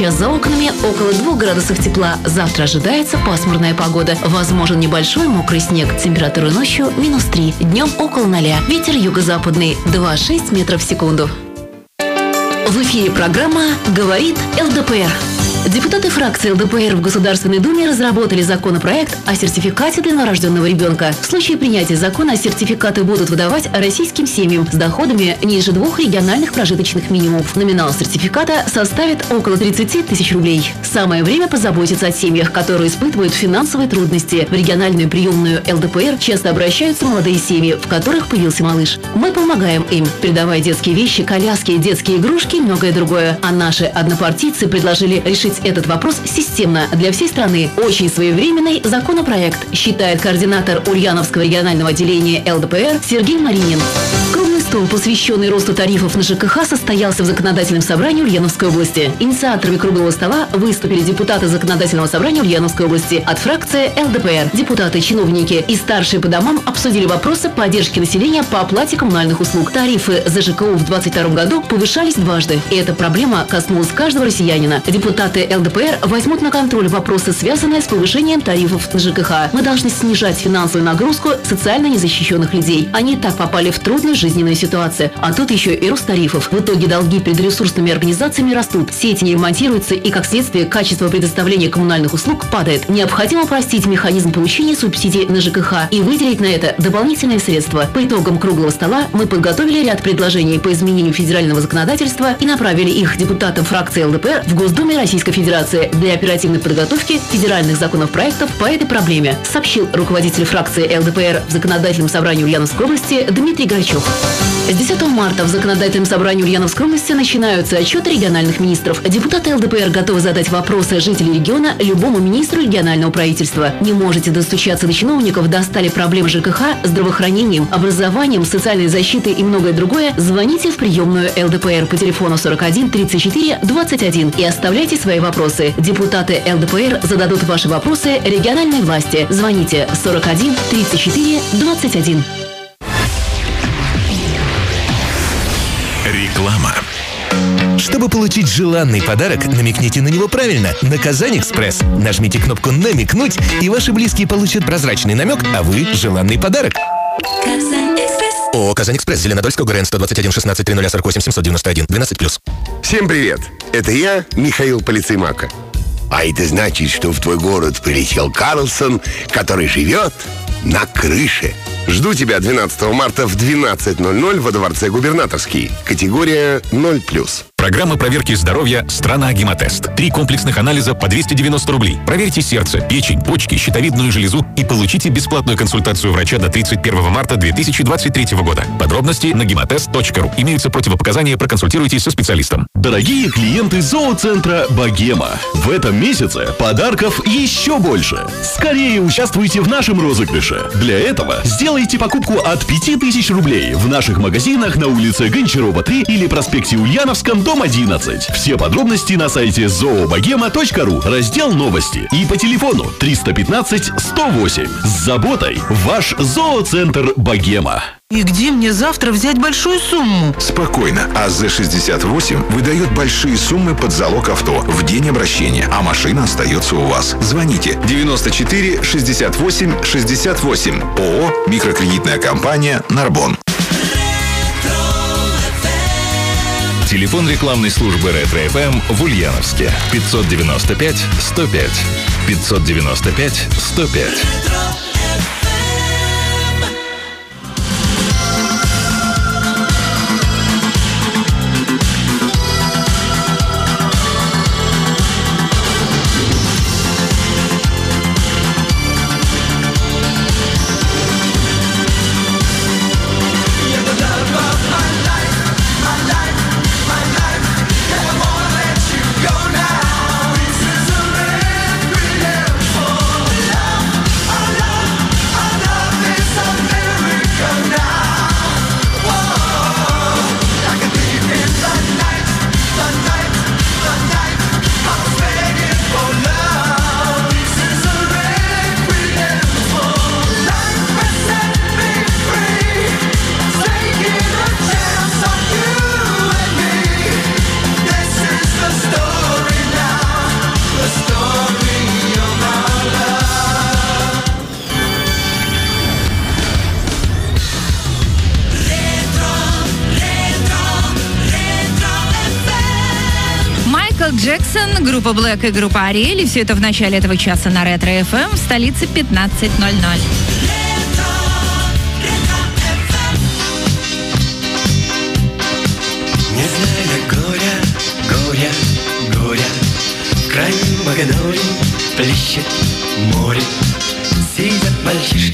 Сейчас за окнами около 2 градусов тепла. Завтра ожидается пасмурная погода. Возможен небольшой мокрый снег. Температура ночью -3. Днем около 0. Ветер юго-западный 2,6 метров в секунду. В эфире программа «Говорит ЛДПР». Депутаты фракции ЛДПР в Государственной Думе разработали законопроект о сертификате для новорожденного ребенка. В случае принятия закона сертификаты будут выдавать российским семьям с доходами ниже 2 региональных прожиточных минимумов. Номинал сертификата составит около 30 тысяч рублей. Самое время позаботиться о семьях, которые испытывают финансовые трудности. В региональную приемную ЛДПР часто обращаются молодые семьи, в которых появился малыш. Мы помогаем им, передавая детские вещи, коляски, детские игрушки и многое другое. А наши однопартийцы предложили решить этот вопрос системно для всей страны. Очень своевременный законопроект, считает координатор Ульяновского регионального отделения ЛДПР Сергей Маринин. Круглый стол, посвященный росту тарифов на ЖКХ, состоялся в Законодательном собрании Ульяновской области. Инициаторами круглого стола выступили депутаты Законодательного собрания Ульяновской области от фракции ЛДПР. Депутаты, чиновники и старшие по домам обсудили вопросы поддержки населения по оплате коммунальных услуг. Тарифы за ЖКУ в 2022 году повышались дважды, и эта проблема коснулась каждого россиянина. Депутаты ЛДПР возьмут на контроль вопросы, связанные с повышением тарифов на ЖКХ. Мы должны снижать финансовую нагрузку социально незащищенных людей. Они и так попали в трудную жизненную ситуацию. А тут еще и рост тарифов. В итоге долги перед ресурсными организациями растут. Сети не ремонтируются, и как следствие качество предоставления коммунальных услуг падает. Необходимо упростить механизм получения субсидий на ЖКХ и выделить на это дополнительные средства. По итогам круглого стола мы подготовили ряд предложений по изменению федерального законодательства и направили их депутатам фракции ЛДПР в Госдуме Российской Федерации для оперативной подготовки федеральных законопроектов по этой проблеме, сообщил руководитель фракции ЛДПР в Законодательном собрании Ульяновской области Дмитрий Грачев. С 10 марта в Законодательном собрании Ульяновской области начинаются отчеты региональных министров. Депутаты ЛДПР готовы задать вопросы жителей региона любому министру регионального правительства. Не можете достучаться до чиновников, достали проблемы ЖКХ, здравоохранением, образованием, социальной защитой и многое другое, звоните в приемную ЛДПР по телефону 41 34 21 и оставляйте свои вопросы. Депутаты ЛДПР зададут ваши вопросы региональной власти. Звоните 41 34 21. Реклама. Чтобы получить желанный подарок, намекните на него правильно. На Казань-Экспресс. Нажмите кнопку «Намекнуть», и ваши близкие получат прозрачный намек, а вы – желанный подарок. Казань-Экспресс. ООО «Казань-Экспресс», Зеленодольская, ГРН 121 16 30 48 791, 12+. Всем привет! Это я, Михаил Полицеймака. А это значит, что в твой город прилетел Карлсон, который живет на крыше. Жду тебя 12 марта в 12:00 во Дворце Губернаторский. Категория 0+. Программа проверки здоровья «Страна Гемотест». 3 комплексных анализа по 290 рублей. Проверьте сердце, печень, почки, щитовидную железу и получите бесплатную консультацию врача до 31 марта 2023 года. Подробности на gematest.ru. Имеются противопоказания, проконсультируйтесь со специалистом. Дорогие клиенты зооцентра «Богема», в этом месяце подарков еще больше. Скорее участвуйте в нашем розыгрыше. Для этого сделайте покупку от 5000 рублей в наших магазинах на улице Гончарова 3 или проспекте Ульяновском, дом 11. Все подробности на сайте zoobogema.ru, раздел «Новости» и по телефону 315 108. С заботой ваш зооцентр «Богема». И где мне завтра взять большую сумму? Спокойно. АЗ-68 выдает большие суммы под залог авто в день обращения, а машина остается у вас. Звоните 94 68 68. ООО «Микрокредитная компания Нарбон». Телефон рекламной службы «Ретро-ФМ» в Ульяновске. 595 105. 595 105. Майкл Джексон, группа Black и группа Ариэль. И все это в начале этого часа на Ретро ФМ в столице 15:00. Не зная горя, в крайнем Маганоре плещет море. Сидят мальчишки